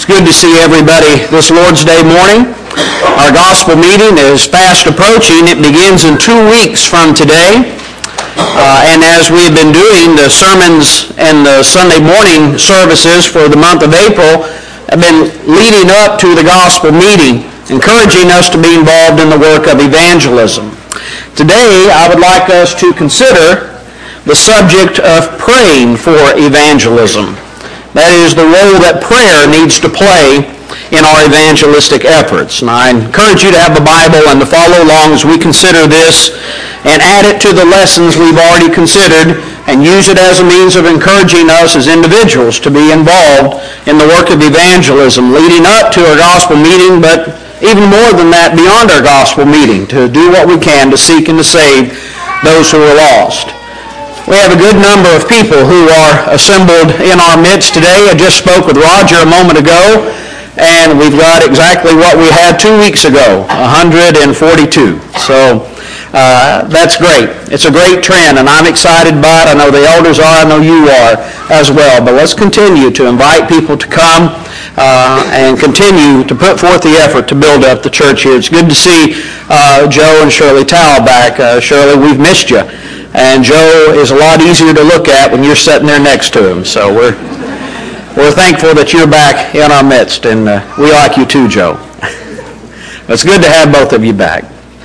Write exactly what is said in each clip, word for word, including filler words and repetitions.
good to see everybody this Lord's Day morning. Our gospel meeting is fast approaching. It begins in two weeks from today. Uh, and as we've been doing, the sermons and the Sunday morning services for the month of April have been leading up to the gospel meeting, encouraging us to be involved in the work of evangelism. Today, I would like us to consider the subject of praying for evangelism. That is, the role that prayer needs to play in our evangelistic efforts. And I encourage you to have the Bible and to follow along as we consider this and add it to the lessons we've already considered and use it as a means of encouraging us as individuals to be involved in the work of evangelism leading up to our gospel meeting, but even more than that, beyond our gospel meeting, to do what we can to seek and to save those who are lost. We have a good number of people who are assembled in our midst today. I just spoke with Roger a moment ago, and we've got exactly what we had two weeks ago, one hundred forty-two. So uh, that's great. It's a great trend, and I'm excited by it. I know the elders are. I know you are as well. But let's continue to invite people to come uh, and continue to put forth the effort to build up the church here. It's good to see uh, Joe and Shirley Towle back. Uh, Shirley, we've missed you. And Joe is a lot easier to look at when you're sitting there next to him. So we're we're thankful that you're back in our midst, and uh, we like you too, Joe. It's good to have both of you back.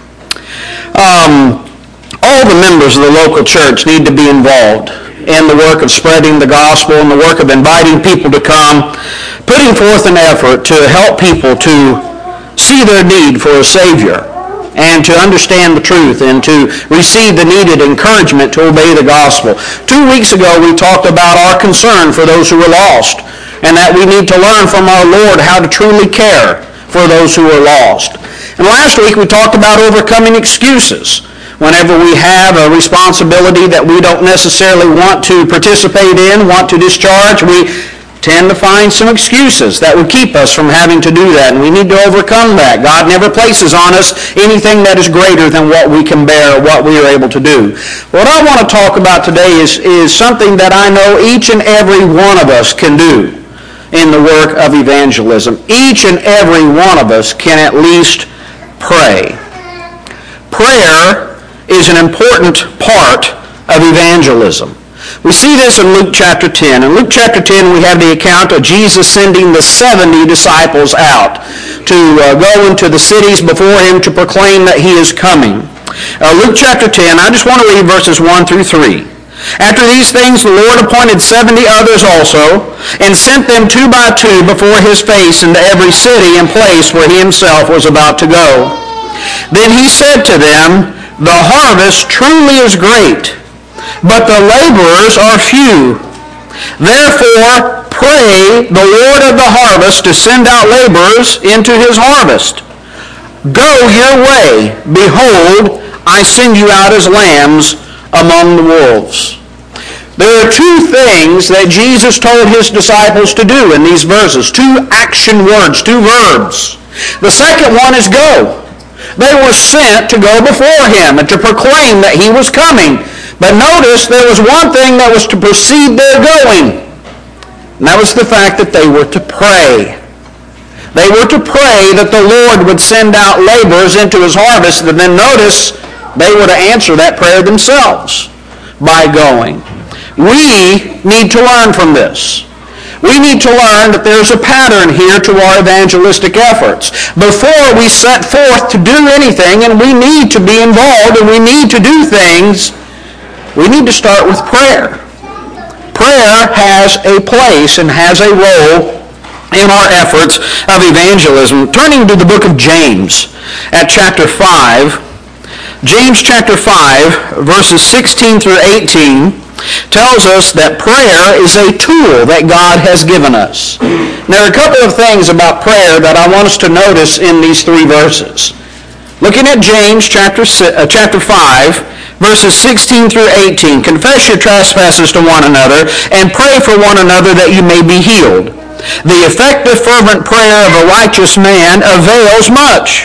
Um, all the members of the local church need to be involved in the work of spreading the gospel and the work of inviting people to come, putting forth an effort to help people to see their need for a Savior, and to understand the truth and to receive the needed encouragement to obey the gospel. Two weeks ago, we talked about our concern for those who are lost and that we need to learn from our Lord how to truly care for those who are lost. And last week, we talked about overcoming excuses. Whenever we have a responsibility that we don't necessarily want to participate in, want to discharge, we tend to find some excuses that would keep us from having to do that, and we need to overcome that. God never places on us anything that is greater than what we can bear, or what we are able to do. What I want to talk about today is, is something that I know each and every one of us can do in the work of evangelism. Each and every one of us can at least pray. Prayer is an important part of evangelism. We see this in Luke chapter ten. In Luke chapter ten, we have the account of Jesus sending the seventy disciples out to uh, go into the cities before him to proclaim that he is coming. Uh, Luke chapter ten, I just want to read verses one through three. After these things, the Lord appointed seventy others also, and sent them two by two before his face into every city and place where he himself was about to go. Then he said to them, "The harvest truly is great, but the laborers are few. Therefore, pray the Lord of the harvest to send out laborers into his harvest. Go your way. Behold, I send you out as lambs among the wolves." There are two things that Jesus told his disciples to do in these verses. Two action words, two verbs. The second one is go. They were sent to go before him and to proclaim that he was coming. But notice there was one thing that was to precede their going, and that was the fact that they were to pray. They were to pray that the Lord would send out laborers into his harvest, and then notice they were to answer that prayer themselves by going. We need to learn from this. We need to learn that there's a pattern here to our evangelistic efforts. Before we set forth to do anything, and we need to be involved, and we need to do things, we need to start with prayer. Prayer has a place and has a role in our efforts of evangelism. Turning to the book of James at chapter five, James chapter five, verses sixteen through eighteen, tells us that prayer is a tool that God has given us. Now, there are a couple of things about prayer that I want us to notice in these three verses. Looking at James chapter uh, chapter five, verses sixteen through eighteen, "Confess your trespasses to one another, and pray for one another that you may be healed. The effective fervent prayer of a righteous man avails much.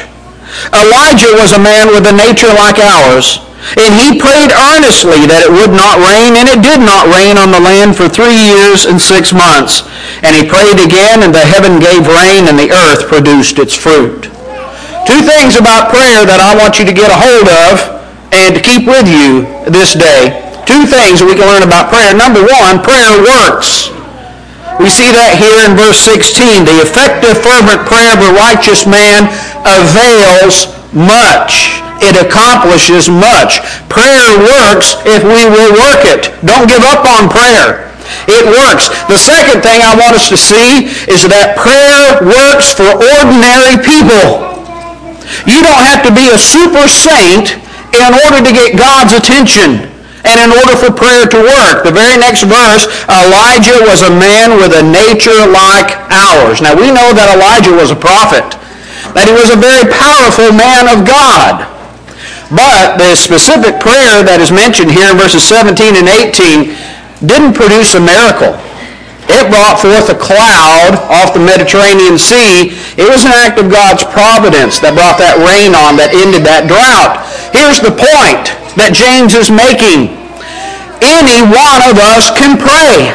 Elijah was a man with a nature like ours, and he prayed earnestly that it would not rain, and it did not rain on the land for three years and six months. And he prayed again, and the heaven gave rain, and the earth produced its fruit. Two things about prayer that I want you to get a hold of and to keep with you this day. Two things that we can learn about prayer. Number one, prayer works. We see that here in verse sixteen. The effective, fervent prayer of a righteous man avails much. It accomplishes much. Prayer works if we will work it. Don't give up on prayer. It works. The second thing I want us to see is that prayer works for ordinary people. You don't have to be a super saint in order to get God's attention and in order for prayer to work. The very next verse, Elijah was a man with a nature like ours. Now we know that Elijah was a prophet, that he was a very powerful man of God. But the specific prayer that is mentioned here in verses seventeen and eighteen didn't produce a miracle. It brought forth a cloud off the Mediterranean Sea. It was an act of God's providence that brought that rain on, that ended that drought. Here's the point that James is making. Any one of us can pray.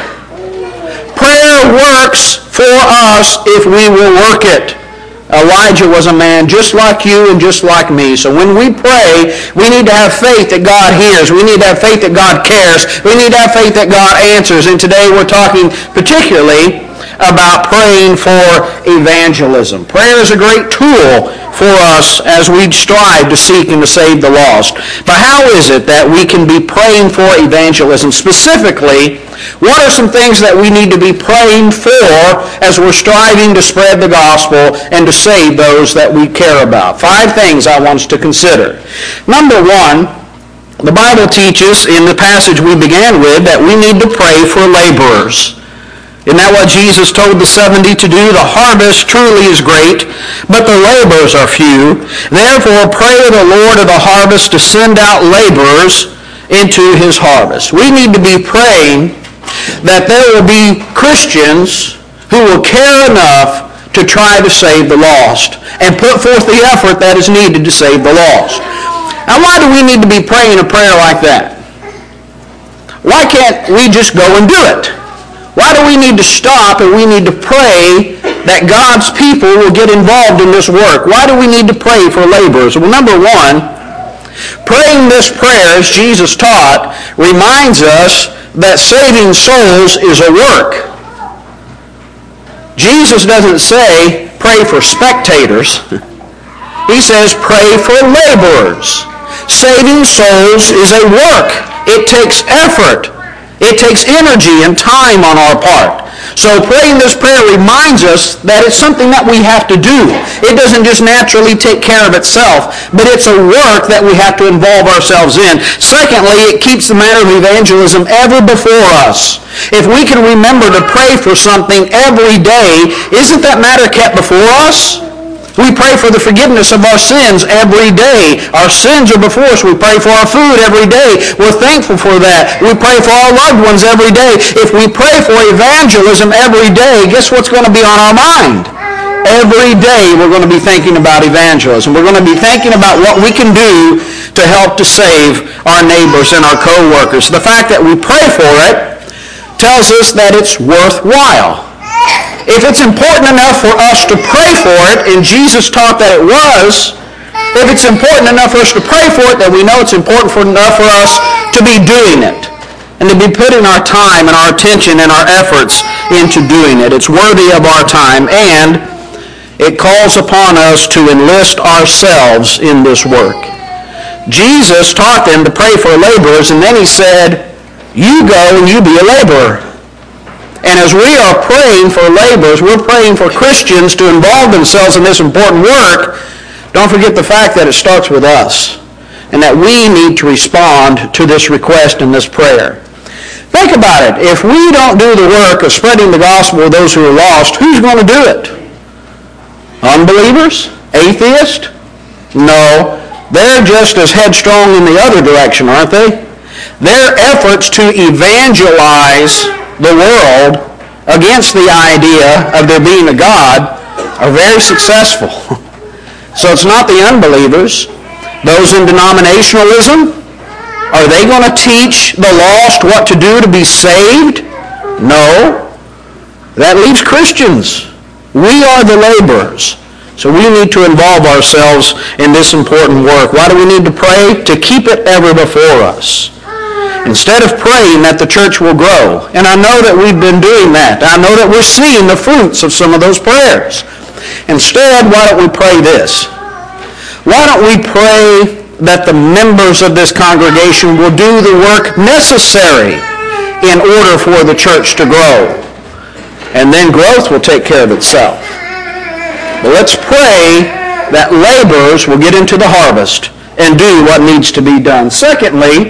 Prayer works for us if we will work it. Elijah was a man just like you and just like me. So when we pray, we need to have faith that God hears. We need to have faith that God cares. We need to have faith that God answers. And today we're talking particularly about praying for evangelism. Prayer is a great tool for us as we strive to seek and to save the lost. But how is it that we can be praying for evangelism? Specifically, what are some things that we need to be praying for as we're striving to spread the gospel and to save those that we care about? Five things I want us to consider. Number one, the Bible teaches in the passage we began with that we need to pray for laborers. Isn't that what Jesus told the seventy to do? The harvest truly is great, but the laborers are few. Therefore, pray the Lord of the harvest to send out laborers into his harvest. We need to be praying that there will be Christians who will care enough to try to save the lost and put forth the effort that is needed to save the lost. Now, why do we need to be praying a prayer like that? Why can't we just go and do it? Why do we need to stop and we need to pray that God's people will get involved in this work? Why do we need to pray for laborers? Well, number one, praying this prayer, as Jesus taught, reminds us that saving souls is a work. Jesus doesn't say pray for spectators. He says pray for laborers. Saving souls is a work. It takes effort. It takes energy and time on our part. So praying this prayer reminds us that it's something that we have to do. It doesn't just naturally take care of itself, but it's a work that we have to involve ourselves in. Secondly, it keeps the matter of evangelism ever before us. If we can remember to pray for something every day, isn't that matter kept before us? We pray for the forgiveness of our sins every day. Our sins are before us. We pray for our food every day. We're thankful for that. We pray for our loved ones every day. If we pray for evangelism every day, guess what's going to be on our mind? Every day we're going to be thinking about evangelism. We're going to be thinking about what we can do to help to save our neighbors and our co-workers. The fact that we pray for it tells us that it's worthwhile. If it's important enough for us to pray for it, and Jesus taught that it was, if it's important enough for us to pray for it, then we know it's important for enough for us to be doing it and to be putting our time and our attention and our efforts into doing it. It's worthy of our time, and it calls upon us to enlist ourselves in this work. Jesus taught them to pray for laborers, and then he said, you go and you be a laborer. And as we are praying for laborers, we're praying for Christians to involve themselves in this important work. Don't forget the fact that it starts with us and that we need to respond to this request and this prayer. Think about it. If we don't do the work of spreading the gospel to those who are lost, who's going to do it? Unbelievers? Atheists? No. They're just as headstrong in the other direction, aren't they? Their efforts to evangelize the world against the idea of there being a God are very successful. So it's not the unbelievers. Those in denominationalism, are they going to teach the lost what to do to be saved? No. That leaves Christians. We are the laborers. So we need to involve ourselves in this important work. Why do we need to pray? To keep it ever before us. Instead of praying that the church will grow, and I know that we've been doing that. I know that we're seeing the fruits of some of those prayers. Instead, why don't we pray this? Why don't we pray that the members of this congregation will do the work necessary in order for the church to grow? And then growth will take care of itself. But let's pray that laborers will get into the harvest and do what needs to be done. Secondly,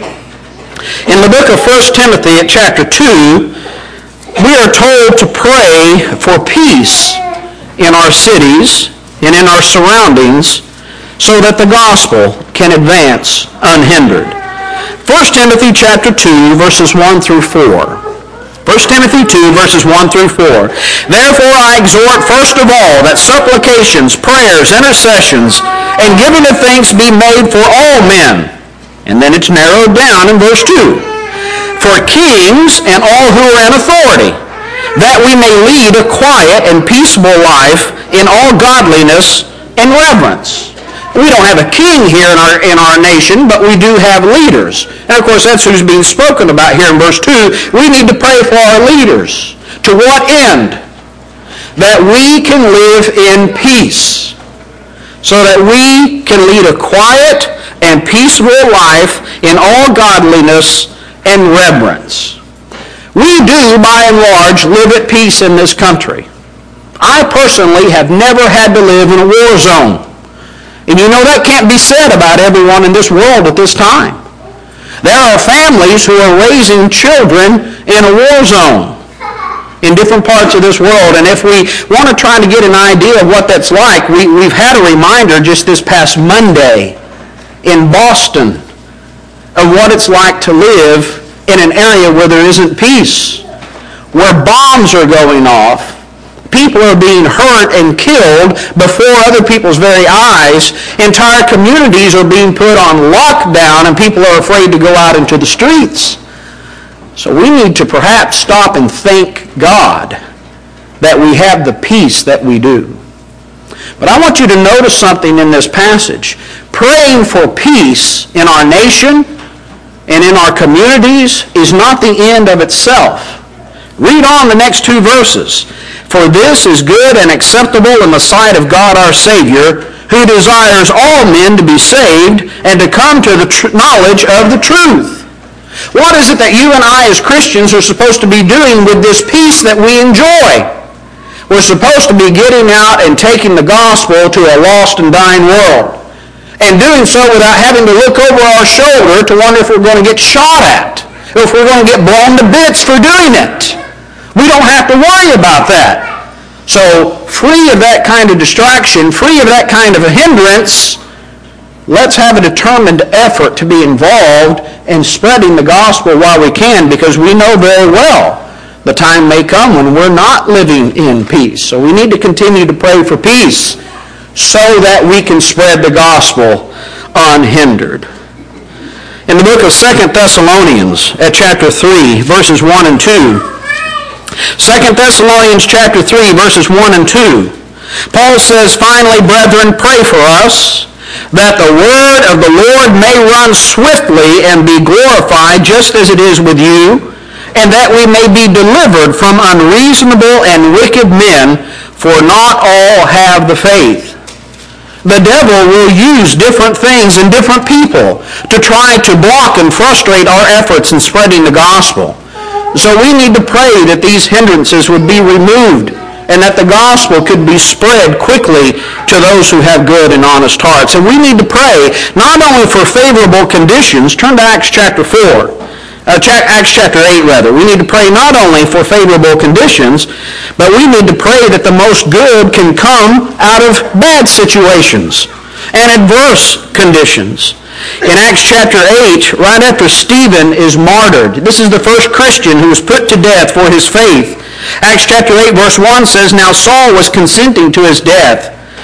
in the book of First Timothy at chapter two, we are told to pray for peace in our cities and in our surroundings so that the gospel can advance unhindered. First Timothy chapter two, verses one through four. First Timothy two, verses one through four. Therefore I exhort first of all that supplications, prayers, intercessions, and giving of thanks be made for all men. And then it's narrowed down in verse two. For kings and all who are in authority, that we may lead a quiet and peaceable life in all godliness and reverence. We don't have a king here in our, in our nation, but we do have leaders. And of course, that's who's being spoken about here in verse two. We need to pray for our leaders. To what end? That we can live in peace. So that we can lead a quiet and peaceable life in all godliness and reverence. We do, by and large, live at peace in this country. I personally have never had to live in a war zone. And you know that can't be said about everyone in this world at this time. There are families who are raising children in a war zone in different parts of this world. And if we want to try to get an idea of what that's like, we, we've had a reminder just this past Monday in Boston of what it's like to live in an area where there isn't peace, where bombs are going off. People are being hurt and killed before other people's very eyes. Entire communities are being put on lockdown and people are afraid to go out into the streets. So we need to perhaps stop and thank God that we have the peace that we do. But I want you to notice something in this passage. Praying for peace in our nation and in our communities is not the end of itself. Read on the next two verses. For this is good and acceptable in the sight of God our Savior, who desires all men to be saved and to come to the tr- knowledge of the truth. What is it that you and I as Christians are supposed to be doing with this peace that we enjoy? We're supposed to be getting out and taking the gospel to a lost and dying world. And doing so without having to look over our shoulder to wonder if we're going to get shot at, or if we're going to get blown to bits for doing it. We don't have to worry about that. So, free of that kind of distraction, free of that kind of a hindrance, let's have a determined effort to be involved in spreading the gospel while we can, because we know very well the time may come when we're not living in peace. So we need to continue to pray for peace so that we can spread the gospel unhindered. In the book of Second Thessalonians at chapter three, verses one and two, Second Thessalonians chapter three, verses one and two, Paul says, Finally, brethren, pray for us, that the word of the Lord may run swiftly and be glorified, just as it is with you, and that we may be delivered from unreasonable and wicked men, for not all have the faith. The devil will use different things and different people to try to block and frustrate our efforts in spreading the gospel. So we need to pray that these hindrances would be removed and that the gospel could be spread quickly to those who have good and honest hearts. And we need to pray not only for favorable conditions. Turn to Acts chapter four. Uh, Acts chapter eight, rather. We need to pray not only for favorable conditions, but we need to pray that the most good can come out of bad situations and adverse conditions. In Acts chapter eight, right after Stephen is martyred, this is the first Christian who was put to death for his faith. Acts chapter eight, verse one says, Now Saul was consenting to his death,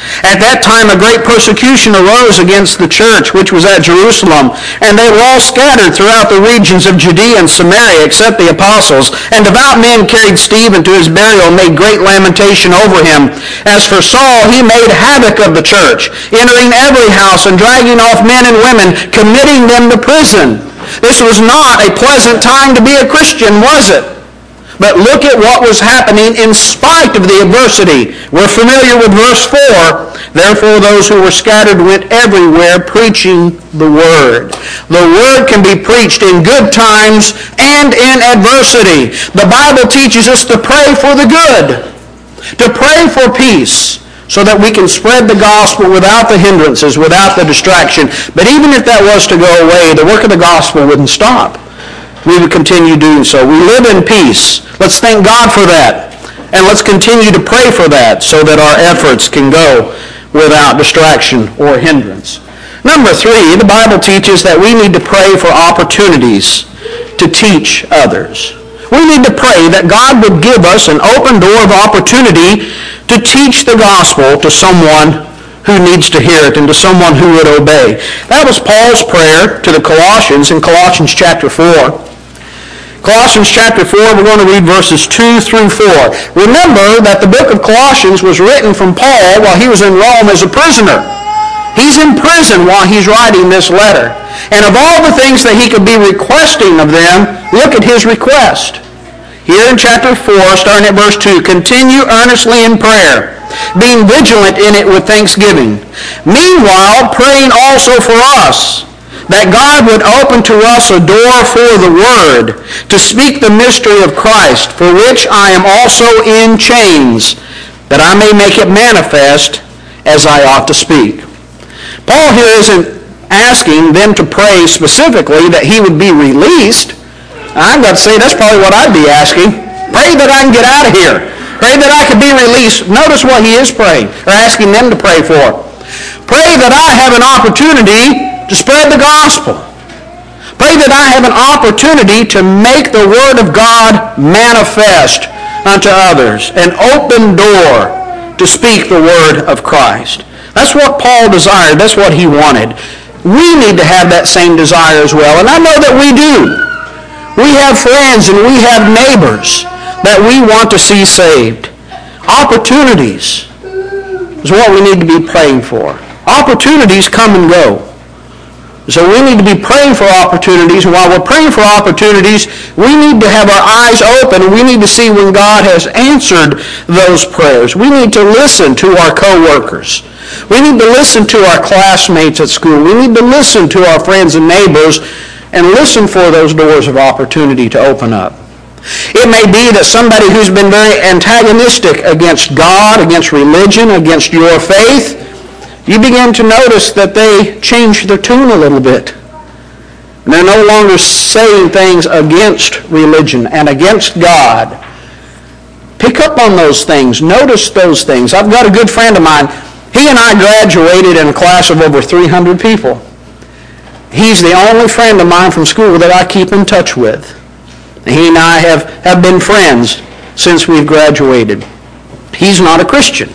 At that time a great persecution arose against the church which was at Jerusalem, and they were all scattered throughout the regions of Judea and Samaria, except the apostles. And devout men carried Stephen to his burial, and made great lamentation over him. As for Saul, he made havoc of the church, entering every house and dragging off men and women, committing them to prison. This was not a pleasant time to be a Christian, was it? But look at what was happening in spite of the adversity. We're familiar with verse four. Therefore those who were scattered went everywhere preaching the word. The word can be preached in good times and in adversity. The Bible teaches us to pray for the good, to pray for peace, so that we can spread the gospel without the hindrances, without the distraction. But even if that was to go away, the work of the gospel wouldn't stop. We would continue doing so. We live in peace. Let's thank God for that. And let's continue to pray for that so that our efforts can go without distraction or hindrance. Number three, the Bible teaches that we need to pray for opportunities to teach others. We need to pray that God would give us an open door of opportunity to teach the gospel to someone who needs to hear it and to someone who would obey. That was Paul's prayer to the Colossians in Colossians chapter four. Colossians chapter four, we're going to read verses two through four. Remember that the book of Colossians was written from Paul while he was in Rome as a prisoner. He's in prison while he's writing this letter. And of all the things that he could be requesting of them, look at his request. Here in chapter four, starting at verse two, continue earnestly in prayer, being vigilant in it with thanksgiving. Meanwhile, praying also for us, that God would open to us a door for the word, to speak the mystery of Christ, for which I am also in chains, that I may make it manifest as I ought to speak. Paul here isn't asking them to pray specifically that he would be released. I've got to say, that's probably what I'd be asking. Pray that I can get out of here. Pray that I can be released. Notice what he is praying, or asking them to pray for. Pray that I have an opportunity to spread the gospel. Pray that I have an opportunity to make the word of God manifest unto others, an open door to speak the word of Christ. That's what Paul desired. That's what he wanted. We need to have that same desire as well, and I know that we do. We have friends and we have neighbors that we want to see saved. Opportunities is what we need to be praying for. Opportunities come and go. So we need to be praying for opportunities. And while we're praying for opportunities, we need to have our eyes open, and we need to see when God has answered those prayers. We need to listen to our co-workers. We need to listen to our classmates at school. We need to listen to our friends and neighbors and listen for those doors of opportunity to open up. It may be that somebody who's been very antagonistic against God, against religion, against your faith, you begin to notice that they change their tune a little bit. And they're no longer saying things against religion and against God. Pick up on those things. Notice those things. I've got a good friend of mine. He and I graduated in a class of over three hundred people. He's the only friend of mine from school that I keep in touch with. He and I have, have been friends since we've graduated. He's not a Christian.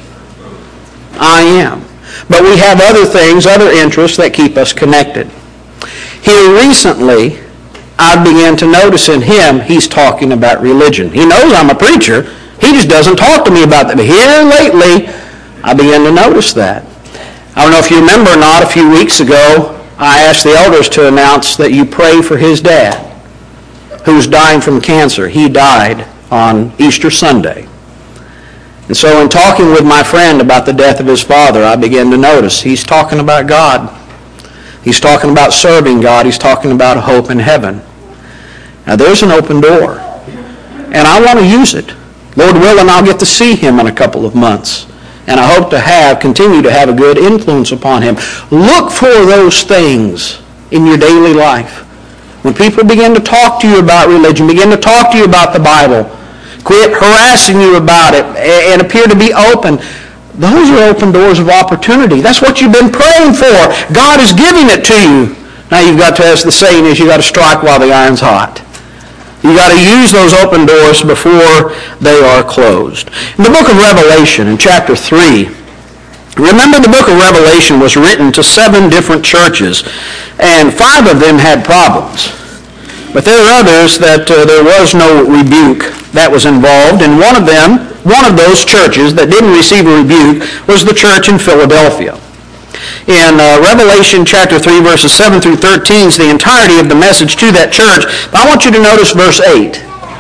I am. But we have other things, other interests that keep us connected. Here recently, I began to notice in him, he's talking about religion. He knows I'm a preacher. He just doesn't talk to me about that. But here lately, I began to notice that. I don't know if you remember or not, a few weeks ago, I asked the elders to announce that you pray for his dad, who's dying from cancer. He died on Easter Sunday. And so in talking with my friend about the death of his father, I began to notice he's talking about God. He's talking about serving God. He's talking about hope in heaven. Now there's an open door. And I want to use it. Lord willing, I'll get to see him in a couple of months. And I hope to have, continue to have a good influence upon him. Look for those things in your daily life. When people begin to talk to you about religion, begin to talk to you about the Bible, quit harassing you about it, and appear to be open, those are open doors of opportunity. That's what you've been praying for. God is giving it to you. Now you've got to, as the saying is, you've got to strike while the iron's hot. You've got to use those open doors before they are closed. In the book of Revelation, in chapter three, Remember, the book of Revelation was written to seven different churches, and five of them had problems. But there are others that uh, there was no rebuke that was involved, and one of them, one of those churches that didn't receive a rebuke was the church in Philadelphia. In uh, Revelation chapter three, verses seven through thirteen is the entirety of the message to that church. But I want you to notice verse eight.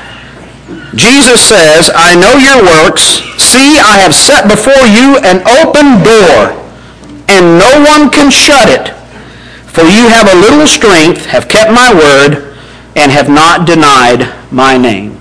Jesus says, I know your works. See, I have set before you an open door, and no one can shut it. For you have a little strength, have kept my word, and have not denied my name.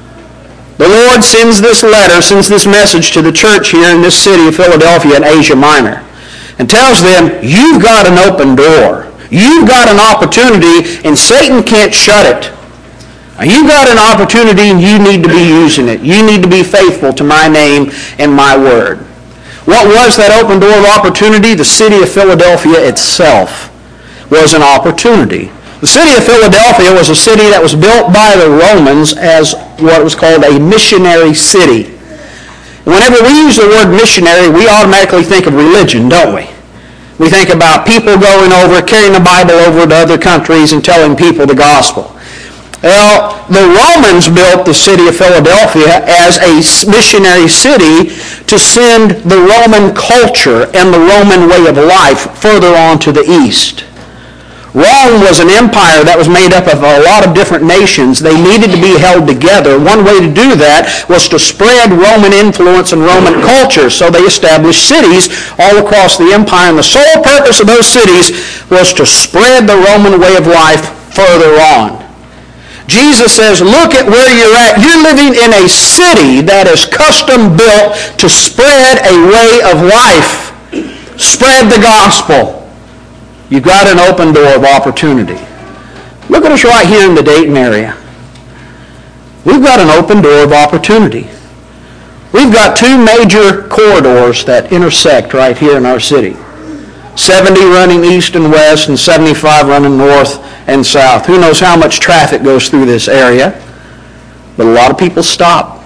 The Lord sends this letter, sends this message to the church here in this city of Philadelphia in Asia Minor, and tells them, you've got an open door. You've got an opportunity, and Satan can't shut it. You've got an opportunity, and you need to be using it. You need to be faithful to my name and my word. What was that open door of opportunity? The city of Philadelphia itself was an opportunity. The city of Philadelphia was a city that was built by the Romans as what was called a missionary city. Whenever we use the word missionary, we automatically think of religion, don't we? We think about people going over, carrying the Bible over to other countries and telling people the gospel. Well, the Romans built the city of Philadelphia as a missionary city to send the Roman culture and the Roman way of life further on to the east. Rome was an empire that was made up of a lot of different nations. They needed to be held together. One way to do that was to spread Roman influence and Roman culture. So they established cities all across the empire. And the sole purpose of those cities was to spread the Roman way of life further on. Jesus says, look at where you're at. You're living in a city that is custom built to spread a way of life. Spread the gospel. You've got an open door of opportunity. Look at us right here in the Dayton area. We've got an open door of opportunity. We've got two major corridors that intersect right here in our city. seventy running east and west, and seventy-five running north and south. Who knows how much traffic goes through this area? But a lot of people stop.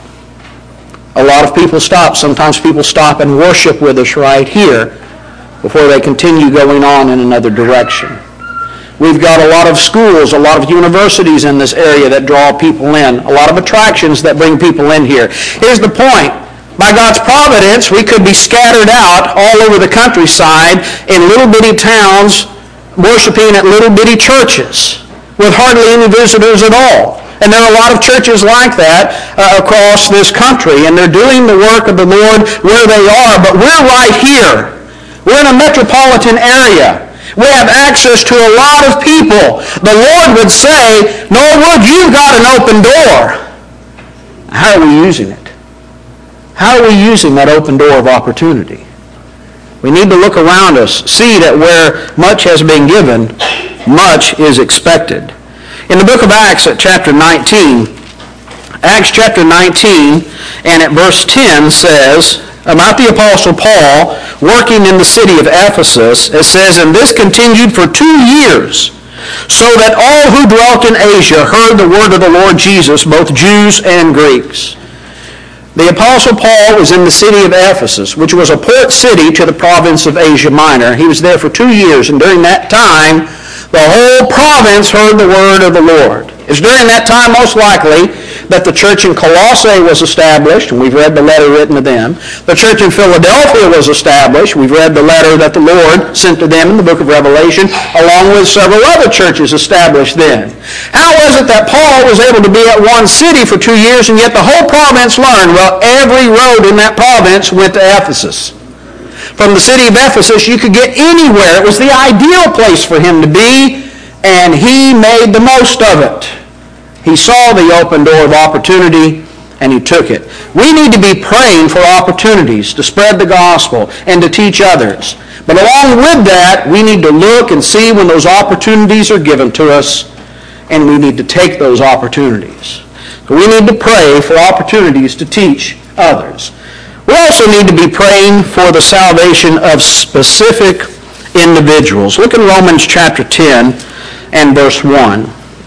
A lot of people stop. Sometimes people stop and worship with us right here before they continue going on in another direction. We've got a lot of schools, a lot of universities in this area that draw people in, a lot of attractions that bring people in here. Here's the point. By God's providence, we could be scattered out all over the countryside in little bitty towns, worshiping at little bitty churches with hardly any visitors at all. And there are a lot of churches like that uh, across this country, and they're doing the work of the Lord where they are. But we're right here. We're in a metropolitan area. We have access to a lot of people. The Lord would say, Norwood, you've got an open door. How are we using it? How are we using that open door of opportunity? We need to look around us, see that where much has been given, much is expected. In the book of Acts at chapter nineteen, Acts chapter nineteen and at verse ten says, about the Apostle Paul working in the city of Ephesus, it says, and this continued for two years, so that all who dwelt in Asia heard the word of the Lord Jesus, both Jews and Greeks. The Apostle Paul was in the city of Ephesus, which was a port city to the province of Asia Minor. He was there for two years, and during that time, the whole province heard the word of the Lord. It's during that time, most likely, that the church in Colossae was established, and we've read the letter written to them. The church in Philadelphia was established. We've read the letter that the Lord sent to them in the book of Revelation, along with several other churches established then. How was it that Paul was able to be at one city for two years, and yet the whole province learned? Well, every road in that province went to Ephesus. From the city of Ephesus, you could get anywhere. It was the ideal place for him to be, and he made the most of it. He saw the open door of opportunity, and he took it. We need to be praying for opportunities to spread the gospel and to teach others. But along with that, we need to look and see when those opportunities are given to us, and we need to take those opportunities. So we need to pray for opportunities to teach others. We also need to be praying for the salvation of specific individuals. Look in Romans chapter ten and verse one.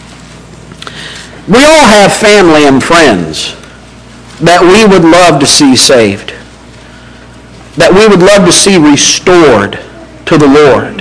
We all have family and friends that we would love to see saved. that we would love to see restored to the Lord.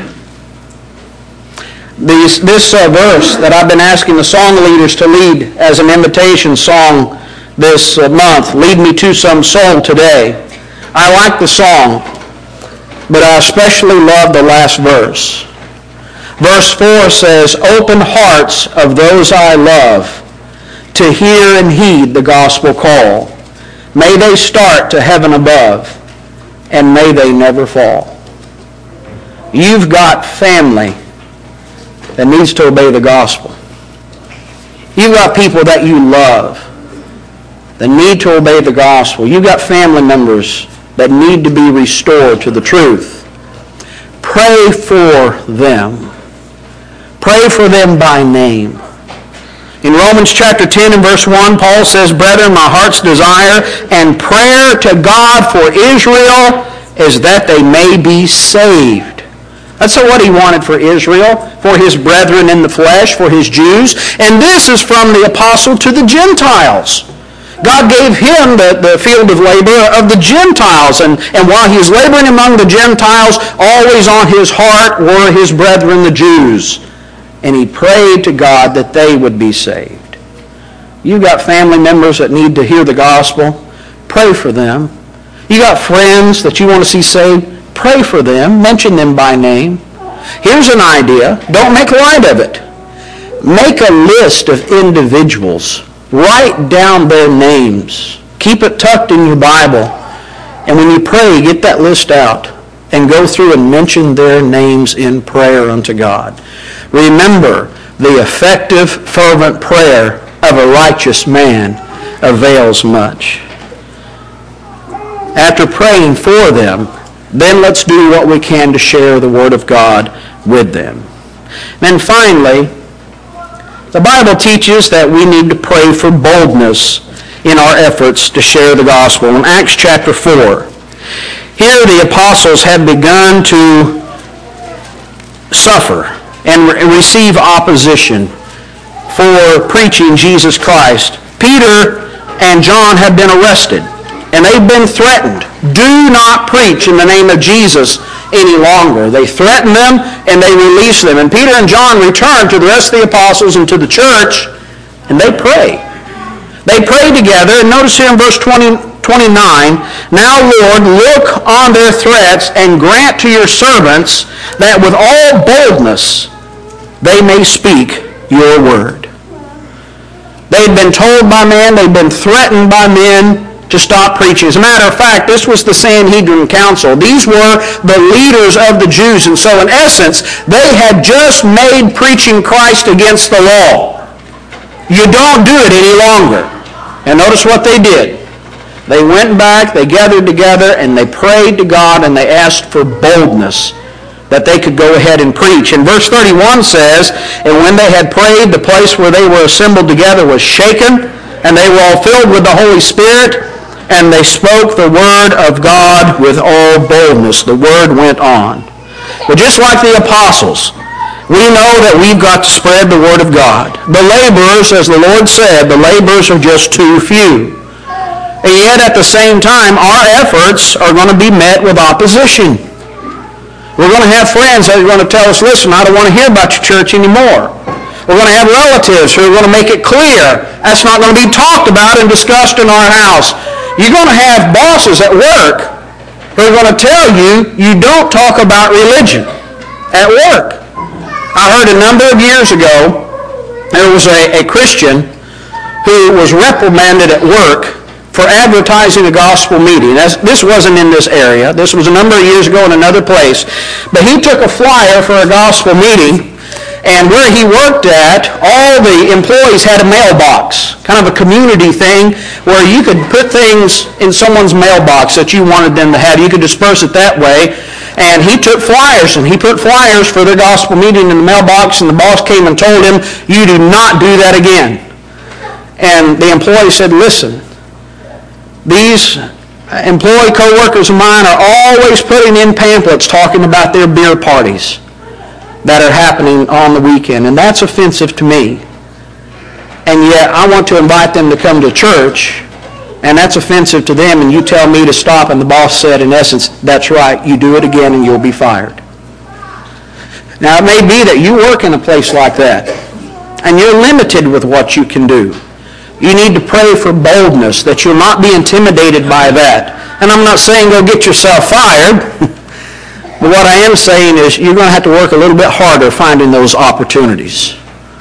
These, this uh, verse that I've been asking the song leaders to lead as an invitation song this uh, month, Lead Me to Some Soul Today. I like the song, but I especially love the last verse. Verse four says, open hearts of those I love to hear and heed the gospel call. May they start to heaven above, and may they never fall. You've got family that needs to obey the gospel. You've got people that you love that need to obey the gospel. You've got family members that need to be restored to the truth. Pray for them. Pray for them by name. In Romans chapter ten and verse one, Paul says, brethren, my heart's desire and prayer to God for Israel is that they may be saved. That's what he wanted for Israel, for his brethren in the flesh, for his Jews. And this is from the apostle to the Gentiles. God gave him the, the field of labor of the Gentiles. And, and while he was laboring among the Gentiles, always on his heart were his brethren, the Jews. And he prayed to God that they would be saved. You've got family members that need to hear the gospel. Pray for them. You got friends that you want to see saved. Pray for them. Mention them by name. Here's an idea. Don't make light of it. Make a list of individuals. Write down their names. Keep it tucked in your Bible. And when you pray, get that list out and go through and mention their names in prayer unto God. Remember, the effective, fervent prayer of a righteous man avails much. After praying for them, then let's do what we can to share the Word of God with them. Then finally, the Bible teaches that we need to pray for boldness in our efforts to share the gospel. In Acts chapter four, here the apostles had begun to suffer and re- receive opposition for preaching Jesus Christ. Peter and John had been arrested, and they've been threatened. Do not preach in the name of Jesus any longer. They threaten them and they release them. And Peter and John return to the rest of the apostles and to the church, and they pray. They pray together, and notice here in verse twenty, twenty-nine, now, Lord, look on their threats and grant to your servants that with all boldness they may speak your word. They'd been told by men, they'd been threatened by men to stop preaching. As a matter of fact, this was the Sanhedrin Council. These were the leaders of the Jews. And so in essence, they had just made preaching Christ against the law. You don't do it any longer. And notice what they did. They went back, they gathered together, and they prayed to God, and they asked for boldness that they could go ahead and preach. And verse thirty-one says, and when they had prayed, the place where they were assembled together was shaken, and they were all filled with the Holy Spirit, and they spoke the word of God with all boldness. The word went on. But just like the apostles, we know that we've got to spread the word of God. The laborers, as the Lord said, the laborers are just too few. And yet at the same time, our efforts are going to be met with opposition. We're going to have friends that are going to tell us, listen, I don't want to hear about your church anymore. We're going to have relatives who are going to make it clear that's not going to be talked about and discussed in our house. You're going to have bosses at work who are going to tell you you don't talk about religion at work. I heard a number of years ago there was a, a Christian who was reprimanded at work for advertising a gospel meeting. As, this wasn't in this area. This was a number of years ago in another place. But he took a flyer for a gospel meeting, and where he worked at, all the employees had a mailbox, kind of a community thing where you could put things in someone's mailbox that you wanted them to have. You could disperse it that way. And he took flyers, and he put flyers for their gospel meeting in the mailbox, and the boss came and told him, you do not do that again. And the employee said, listen, these employee co-workers of mine are always putting in pamphlets talking about their beer parties that are happening on the weekend, and that's offensive to me. And yet I want to invite them to come to church, and that's offensive to them, and you tell me to stop, and the boss said, in essence, that's right, you do it again and you'll be fired. Now, it may be that you work in a place like that, and you're limited with what you can do. You need to pray for boldness, that you'll not be intimidated by that. And I'm not saying go get yourself fired, but what I am saying is you're going to have to work a little bit harder finding those opportunities.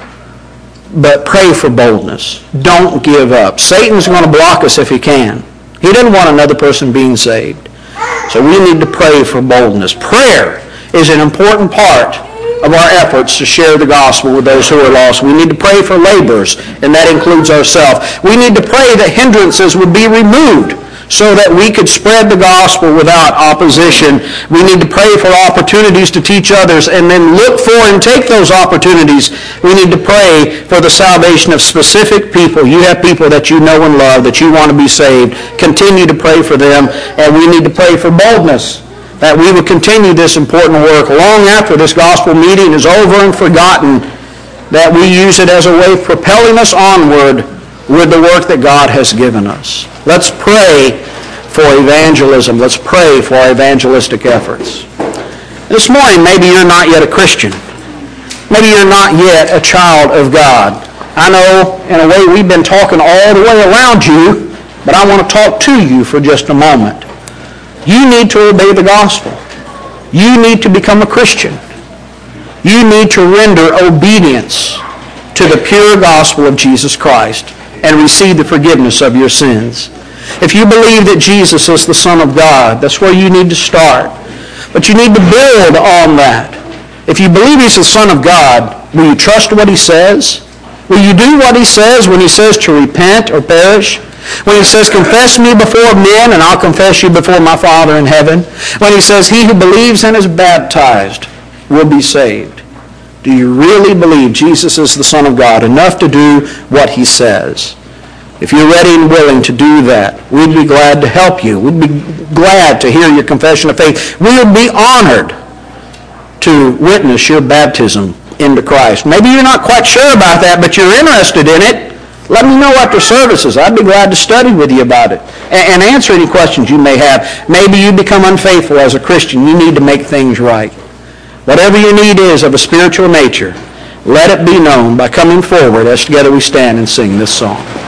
But pray for boldness. Don't give up. Satan's going to block us if he can. He doesn't want another person being saved. So we need to pray for boldness. Prayer is an important part of our efforts to share the gospel with those who are lost. We need to pray for laborers, and that includes ourselves. We need to pray that hindrances would be removed so that we could spread the gospel without opposition. We need to pray for opportunities to teach others and then look for and take those opportunities. We need to pray for the salvation of specific people. You have people that you know and love, that you want to be saved. Continue to pray for them, and we need to pray for boldness, that we will continue this important work long after this gospel meeting is over and forgotten, that we use it as a way of propelling us onward with the work that God has given us. Let's pray for evangelism. Let's pray for our evangelistic efforts. This morning, maybe you're not yet a Christian. Maybe you're not yet a child of God. I know, in a way, we've been talking all the way around you, but I want to talk to you for just a moment. You need to obey the gospel. You need to become a Christian. You need to render obedience to the pure gospel of Jesus Christ and receive the forgiveness of your sins. If you believe that Jesus is the Son of God, that's where you need to start. But you need to build on that. If you believe he's the Son of God, will you trust what he says? Will you do what he says when he says to repent or perish? When he says, confess me before men, and I'll confess you before my Father in heaven. When he says, he who believes and is baptized will be saved. Do you really believe Jesus is the Son of God enough to do what he says? If you're ready and willing to do that, we'd be glad to help you. We'd be glad to hear your confession of faith. We would be honored to witness your baptism into Christ. Maybe you're not quite sure about that, but you're interested in it. Let me know after services. I'd be glad to study with you about it and answer any questions you may have. Maybe you become unfaithful as a Christian. You need to make things right. Whatever your need is of a spiritual nature, let it be known by coming forward as together we stand and sing this song.